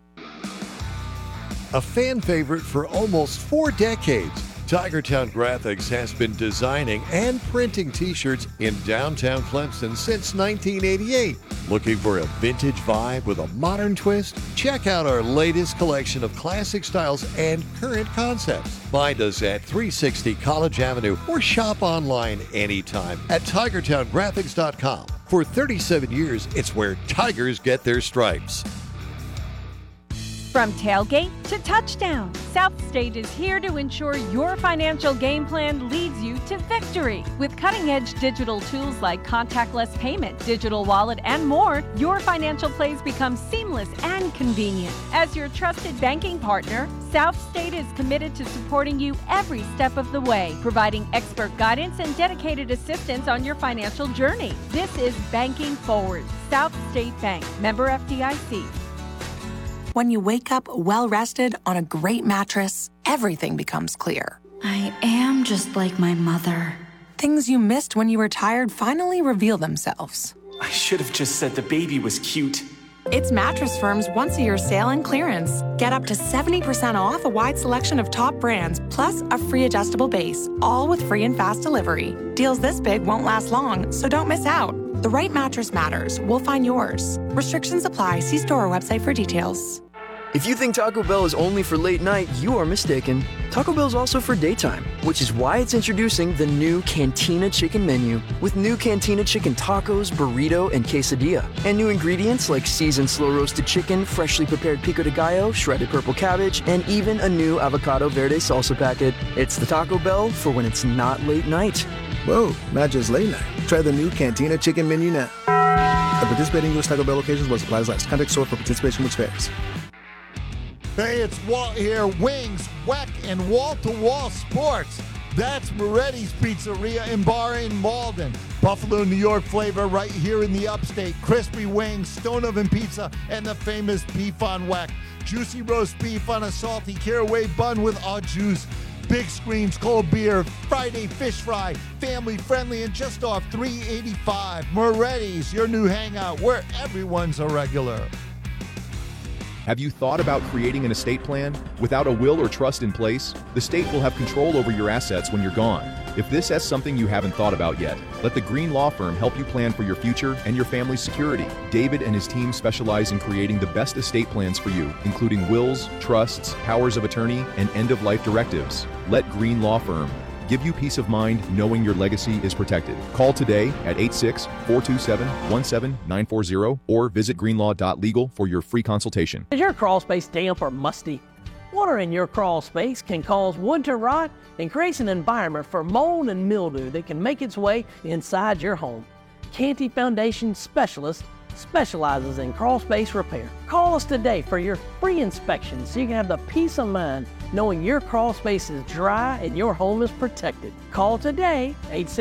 A fan favorite for almost 4 decades, Tigertown Graphics has been designing and printing t-shirts in downtown Clemson since 1988. Looking for a vintage vibe with a modern twist? Check out our latest collection of classic styles and current concepts. Find us at 360 College Avenue or shop online anytime at TigertownGraphics.com. For 37 years, it's where Tigers get their stripes. From tailgate to touchdown, South State is here to ensure your financial game plan leads you to victory. With cutting-edge digital tools like contactless payment, digital wallet, and more, your financial plays become seamless and convenient. As your trusted banking partner, South State is committed to supporting you every step of the way, providing expert guidance and dedicated assistance on your financial journey. This is Banking Forward. South State Bank. Member FDIC. When you wake up well-rested on a great mattress, everything becomes clear. I am just like my mother. Things you missed when you were tired finally reveal themselves. I should have just said the baby was cute. It's Mattress Firm's once-a-year sale and clearance. Get up to 70% off a wide selection of top brands, plus a free adjustable base, all with free and fast delivery. Deals this big won't last long, so don't miss out. The right mattress matters. We'll find yours. Restrictions apply. See store or website for details. If you think Taco Bell is only for late night, you are mistaken. Taco Bell is also for daytime, which is why it's introducing the new Cantina Chicken menu with new Cantina Chicken tacos, burrito, and quesadilla. And new ingredients like seasoned slow-roasted chicken, freshly prepared pico de gallo, shredded purple cabbage, and even a new avocado verde salsa packet. It's the Taco Bell for when it's not late night. Whoa, not just late night. Try the new Cantina Chicken menu now. At participating U.S. Taco Bell locations while supplies last. Contact store for participation which varies. Hey, it's Walt here. Wings, Weck, and wall-to-wall sports. That's Moretti's Pizzeria and Bar in Malden. Buffalo, New York flavor right here in the upstate. Crispy wings, stone oven pizza, and the famous beef on Weck. Juicy roast beef on a salty caraway bun with au juice. Big screens, cold beer, Friday fish fry, family friendly, and just off $3.85. Moretti's, your new hangout where everyone's a regular. Have you thought about creating an estate plan? Without a will or trust in place, the state will have control over your assets when you're gone. If this is something you haven't thought about yet, let the Green Law Firm help you plan for your future and your family's security. David and his team specialize in creating the best estate plans for you, including wills, trusts, powers of attorney, and end-of-life directives. Let Green Law Firm give you peace of mind knowing your legacy is protected. Call today at 864-227-17940 or visit greenlaw.legal for your free consultation. Is your crawl space damp or musty? Water in your crawl space can cause wood to rot and creates an environment for mold and mildew that can make its way inside your home. Canty Foundation Specialist specializes in crawl space repair. Call us today for your free inspection so you can have the peace of mind knowing your crawl space is dry and your home is protected. Call today,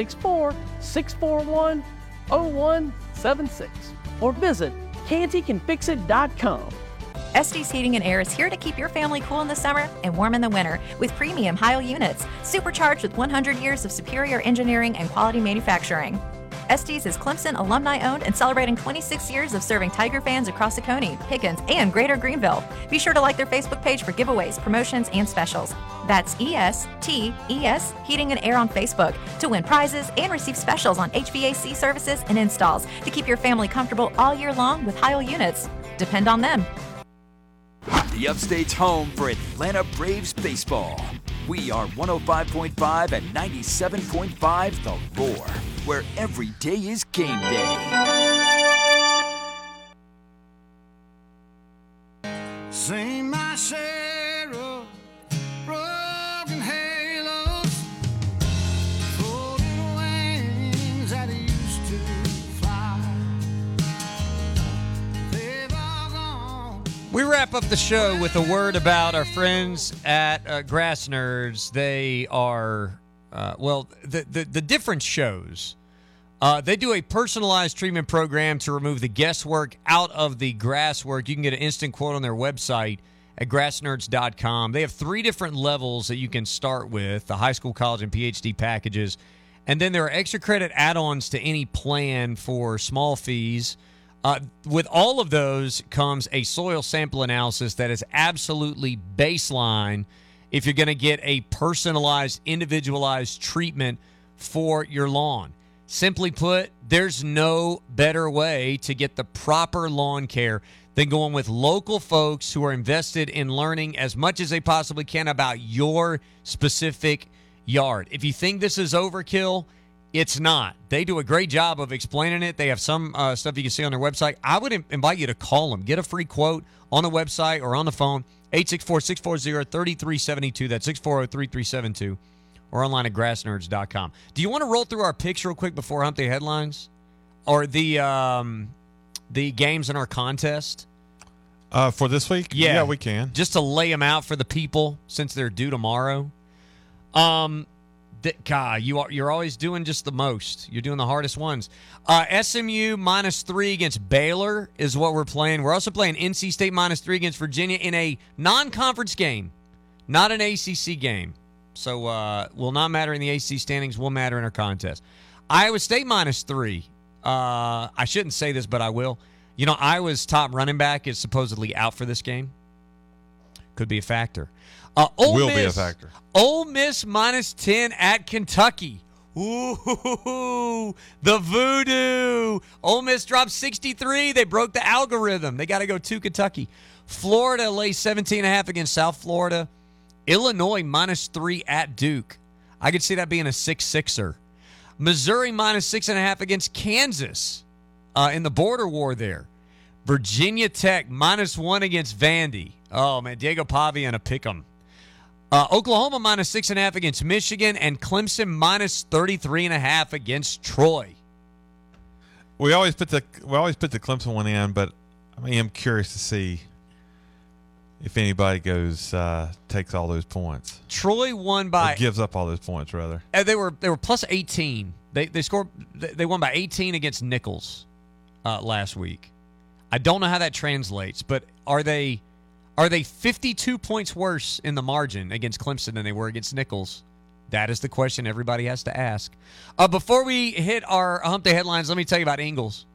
864-641-0176, or visit cantycanfixit.com. Estes Heating and Air is here to keep your family cool in the summer and warm in the winter with premium Heil units, supercharged with 100 years of superior engineering and quality manufacturing. Estes is Clemson alumni-owned and celebrating 26 years of serving Tiger fans across Oconee, Pickens, and Greater Greenville. Be sure to like their Facebook page for giveaways, promotions, and specials. That's ESTES Heating and Air on Facebook to win prizes and receive specials on HVAC services and installs to keep your family comfortable all year long with Heil units. Depend on them. The Upstate's home for Atlanta Braves baseball. We are 105.5 and 97.5 The Roar, where every day is game day. Sing my share of broken halos, folding wings that used to fly. They've all gone. We wrap up the show with a word about our friends at Grass Nerds. They are, the different shows. They do a personalized treatment program to remove the guesswork out of the grass work. You can get an instant quote on their website at grassnerds.com. They have 3 different levels that you can start with, the high school, college, and PhD packages. And then there are extra credit add-ons to any plan for small fees. With all of those comes a soil sample analysis that is absolutely baseline if you're going to get a personalized, individualized treatment for your lawn. Simply put, there's no better way to get the proper lawn care than going with local folks who are invested in learning as much as they possibly can about your specific yard. If you think this is overkill, it's not. They do a great job of explaining it. They have some stuff you can see on their website. I would invite you to call them. Get a free quote on the website or on the phone, 864-640-3372. That's 640-3372. Or online at grassnerds.com. Do you want to roll through our picks real quick before Hump Day Headlines? Or the games in our contest? For this week? Yeah, we can. Just to lay them out for the people since they're due tomorrow. God, you're always doing just the most. You're doing the hardest ones. SMU -3 against Baylor is what we're playing. We're also playing NC State -3 against Virginia in a non-conference game, not an ACC game. So will not matter in the ACC standings, will matter in our contest. Iowa State -3. I shouldn't say this, but I will. You know, Iowa's top running back is supposedly out for this game. Could be a factor. Will be a factor. Ole Miss -10 at Kentucky. Ooh, the voodoo. Ole Miss dropped 63. They broke the algorithm. They got to go to Kentucky. Florida lays 17.5 against South Florida. Illinois -3 at Duke. I could see that being a 6-6er. Missouri -6.5 against Kansas in the border war there. Virginia Tech -1 against Vandy. Oh, man, Diego Pavia and a pick'em. Oklahoma -6.5 against Michigan, and Clemson -33.5 against Troy. We always put the Clemson one in, but I am curious to see if anybody goes takes all those points. Troy won by gives up all those points rather. They were plus 18. They scored. They won by 18 against Nichols last week. I don't know how that translates, but are they 52 points worse in the margin against Clemson than they were against Nichols? That is the question everybody has to ask. Before we hit our Hump Day Headlines, let me tell you about Ingles.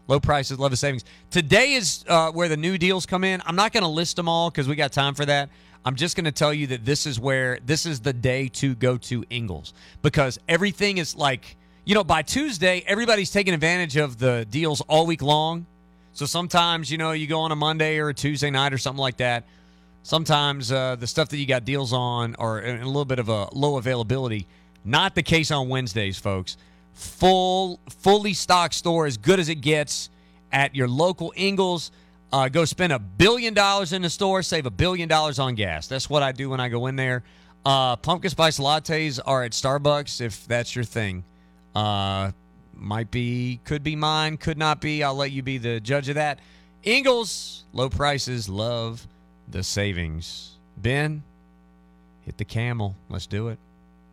Low prices, love the savings. Today is where the new deals come in. I'm not going to list them all because we got time for that. I'm just going to tell you that this is the day to go to Ingles, because everything is like, by Tuesday, everybody's taking advantage of the deals all week long. So sometimes, you go on a Monday or a Tuesday night or something like that. Sometimes the stuff that you got deals on are in a little bit of a low availability. Not the case on Wednesdays, folks. Fully stocked store, as good as it gets at your local Ingles. Go spend $1 billion in the store, save $1 billion on gas. That's what I do when I go in there. Pumpkin spice lattes are at Starbucks, if that's your thing. Might be, could be mine, could not be. I'll let you be the judge of that. Ingles, low prices, love the savings. Ben, hit the camel. Let's do it.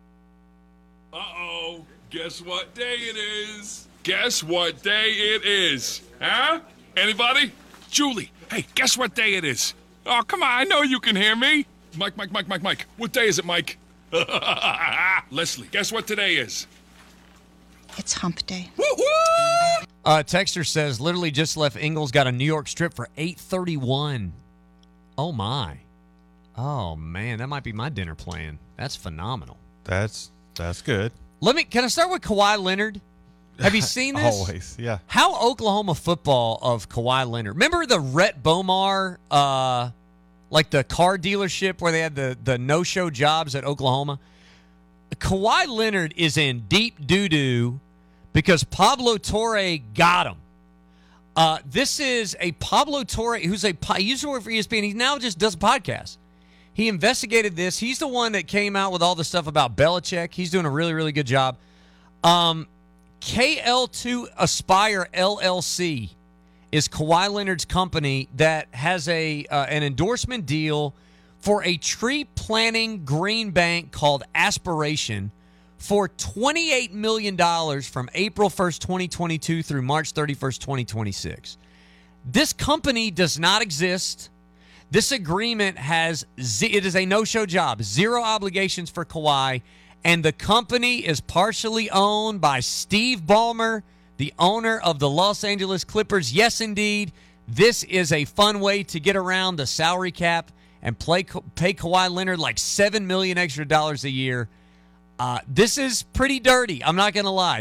Uh-oh. Guess what day it is? Guess what day it is? Huh? Anybody? Julie, hey, guess what day it is? Oh, come on, I know you can hear me. Mike. What day is it, Mike? Leslie, guess what today is? It's hump day. Texter says, literally just left Ingles, got a New York strip for $8.31. Oh, my. Oh, man, that might be my dinner plan. That's phenomenal. That's good. Can I start with Kawhi Leonard? Have you seen this? Always, yeah. How Oklahoma football of Kawhi Leonard. Remember the Rhett Bomar, like the car dealership where they had the no-show jobs at Oklahoma? Kawhi Leonard is in deep doo-doo because Pablo Torre got him. This is a Pablo Torre he used to work for ESPN. He now just does a podcast. He investigated this. He's the one that came out with all the stuff about Belichick. He's doing a really, really good job. KL2 Aspire LLC is Kawhi Leonard's company that has an endorsement deal for a tree planting green bank called Aspiration for $28 million from April 1st, 2022 through March 31st, 2026. This company does not exist. This agreement it is a no-show job, zero obligations for Kawhi, and the company is partially owned by Steve Ballmer, the owner of the Los Angeles Clippers. Yes, indeed, this is a fun way to get around the salary cap and pay Kawhi Leonard like $7 million extra dollars a year. This is pretty dirty. I'm not going to lie.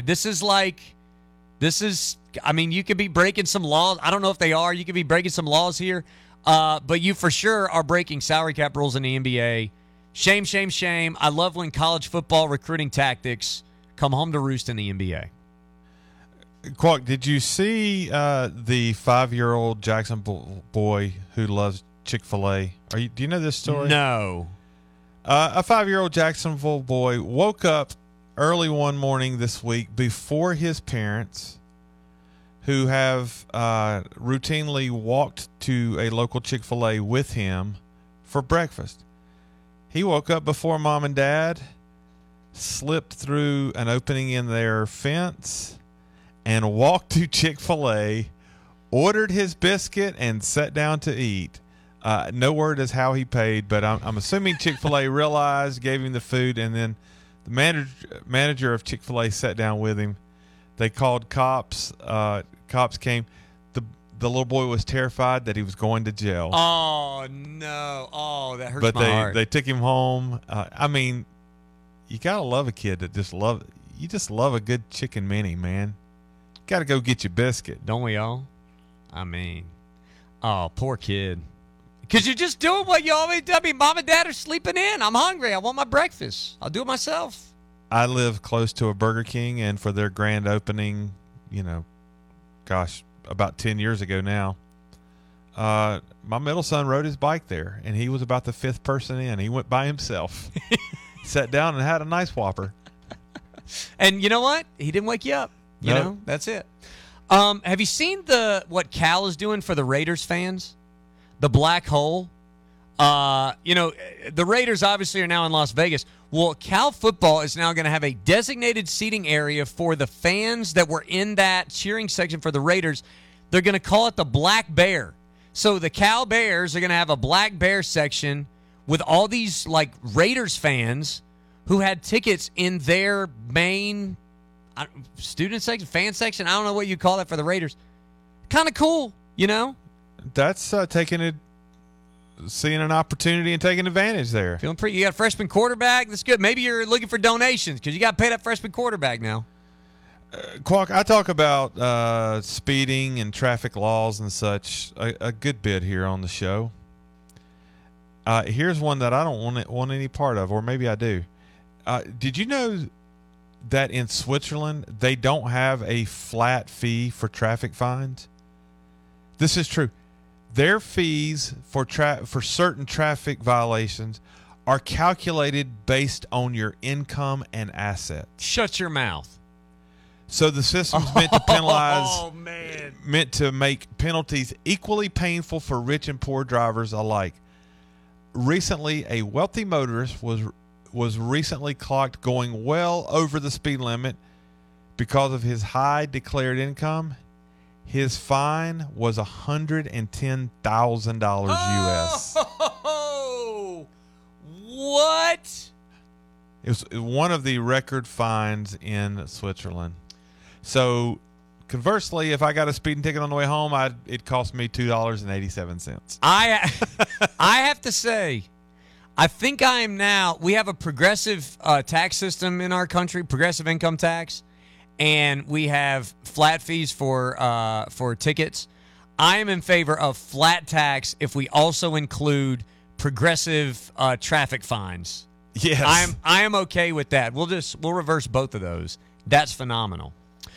You could be breaking some laws. I don't know if they are. You could be breaking some laws here. But you for sure are breaking salary cap rules in the NBA. Shame, shame, shame. I love when college football recruiting tactics come home to roost in the NBA. Quack, did you see the 5-year-old Jacksonville boy who loves Chick-fil-A? Do you know this story? No. A 5-year-old Jacksonville boy woke up early one morning this week before his parents, who have routinely walked to a local Chick-fil-A with him for breakfast. He woke up before mom and dad, slipped through an opening in their fence, and walked to Chick-fil-A, ordered his biscuit, and sat down to eat. No word as how he paid, but I'm assuming Chick-fil-A realized, gave him the food, and then the manager of Chick-fil-A sat down with him. They called cops. Cops came. The little boy was terrified that he was going to jail. Oh, no. Oh, that hurts my heart. But they took him home. You got to love a kid that just love a good chicken mini, man. Got to go get your biscuit. Don't we all? Oh, poor kid. Because you're just doing what you always do. Mom and dad are sleeping in. I'm hungry. I want my breakfast. I'll do it myself. I live close to a Burger King, and for their grand opening, about 10 years ago now, my middle son rode his bike there, and he was about the 5th person in. He went by himself, sat down, and had a nice Whopper. And you know what? He didn't wake you up. You know, that's it. Have you seen what Cal is doing for the Raiders fans? The black hole. The Raiders obviously are now in Las Vegas. Well, Cal football is now going to have a designated seating area for the fans that were in that cheering section for the Raiders. They're going to call it the Black Bear. So the Cal Bears are going to have a Black Bear section with all these like Raiders fans who had tickets in their main student section, fan section. I don't know what you call that for the Raiders. Kind of cool, you know? That's seeing an opportunity and taking advantage there. Feeling pretty. You got a freshman quarterback. That's good. Maybe you're looking for donations because you got to pay that freshman quarterback now. Quack, I talk about speeding and traffic laws and such a good bit here on the show. Here's one that I don't want any part of, or maybe I do. Did you know that in Switzerland they don't have a flat fee for traffic fines? This is true. Their fees for certain traffic violations are calculated based on your income and assets. Shut your mouth. So the system's meant to penalize, meant to make penalties equally painful for rich and poor drivers alike. Recently, a wealthy motorist was recently clocked going well over the speed limit because of his high declared income. His fine was $110,000 US. Oh, what? It was one of the record fines in Switzerland. So, conversely, if I got a speeding ticket on the way home, it cost me $2.87. I have to say, I think I am now. We have a progressive tax system in our country, progressive income tax, and we have flat fees for tickets. I am in favor of flat tax if we also include progressive traffic fines. Yes, I am okay with that. We'll reverse both of those. That's phenomenal.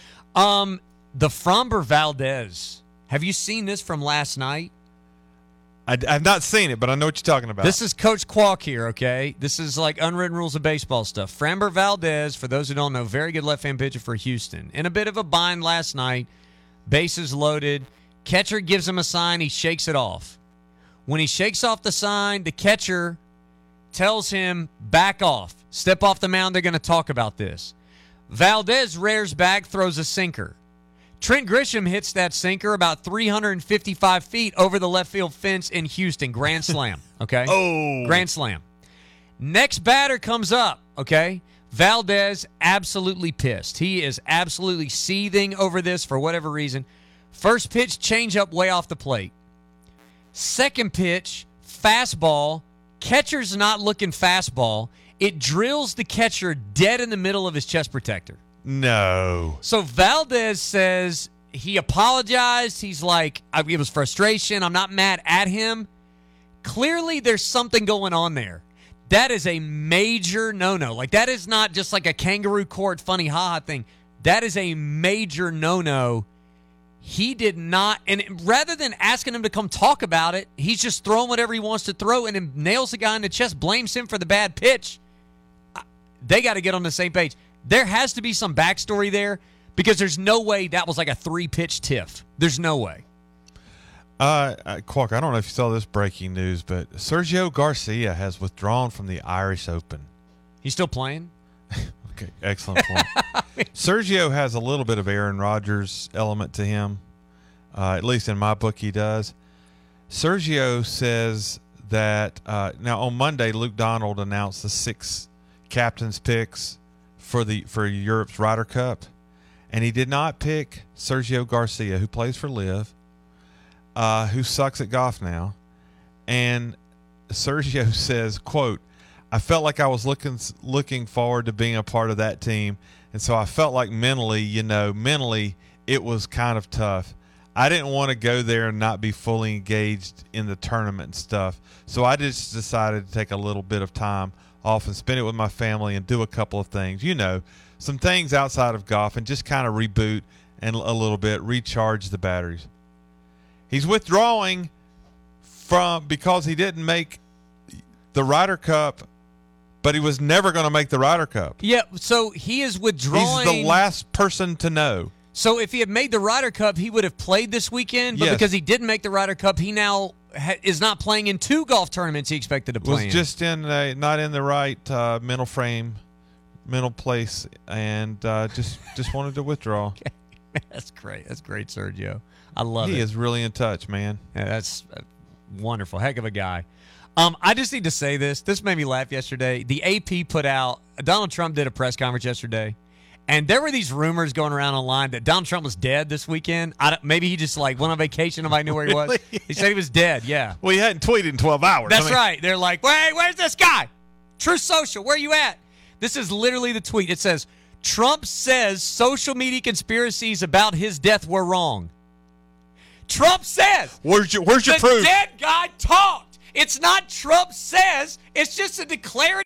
The Framber Valdez. Have you seen this from last night? I've not seen it, but I know what you're talking about. This is Coach Qualk here, okay? This is like unwritten rules of baseball stuff. Framber Valdez, for those who don't know, very good left-hand pitcher for Houston. In a bit of a bind last night, bases loaded. Catcher gives him a sign. He shakes it off. When he shakes off the sign, the catcher tells him, back off. Step off the mound. They're going to talk about this. Valdez rears back, throws a sinker. Trent Grisham hits that sinker about 355 feet over the left field fence in Houston. Grand slam, okay? Oh. Grand slam. Next batter comes up, okay? Valdez absolutely pissed. He is absolutely seething over this for whatever reason. First pitch, changeup way off the plate. Second pitch, fastball. Catcher's not looking fastball. It drills the catcher dead in the middle of his chest protector. No. So Valdez says he apologized. He's like, it was frustration. I'm not mad at him. Clearly, there's something going on there. That is a major no-no. Like, that is not just like a kangaroo court funny ha-ha thing. That is a major no-no. He did not, and rather than asking him to come talk about it, he's just throwing whatever he wants to throw and then nails the guy in the chest, blames him for the bad pitch. They got to get on the same page. There has to be some backstory there because there's no way that was like a 3-pitch tiff. There's no way. Quack, I don't know if you saw this breaking news, but Sergio Garcia has withdrawn from the Irish Open. He's still playing? Okay, excellent point. Sergio has a little bit of Aaron Rodgers element to him. At least in my book he does. Sergio says that now on Monday, Luke Donald announced the 6 captain's picks for Europe's Ryder Cup, and he did not pick Sergio Garcia, who plays for LIV, who sucks at golf now. And Sergio says, quote, I felt like I was looking forward to being a part of that team, and so I felt like mentally it was kind of tough. I didn't want to go there and not be fully engaged in the tournament and stuff, so I just decided to take a little bit of time off and spend it with my family and do a couple of things, some things outside of golf, and just kind of reboot and a little bit, recharge the batteries. He's withdrawing because he didn't make the Ryder Cup, but he was never going to make the Ryder Cup. Yeah, so he is withdrawing. He's the last person to know. So if he had made the Ryder Cup, he would have played this weekend, but because he didn't make the Ryder Cup, he now is not playing in 2 golf tournaments he expected to play in. Was just not in the right mental place, and just wanted to withdraw. Okay. That's great. That's great, Sergio. I love it. He is really in touch, man. Yeah, that's wonderful. Heck of a guy. I just need to say this. This made me laugh yesterday. The AP put out, Donald Trump did a press conference yesterday, And there were these rumors going around online that Donald Trump was dead this weekend. Maybe he just went on vacation. Nobody knew where he was. He said he was dead, yeah. Well, he hadn't tweeted in 12 hours. That's right. They're like, wait, where's this guy? Truth Social, where you at? This is literally the tweet. It says, Trump says social media conspiracies about his death were wrong. Trump says. Where's your proof? The dead guy talked. It's not Trump says. It's just a declarative.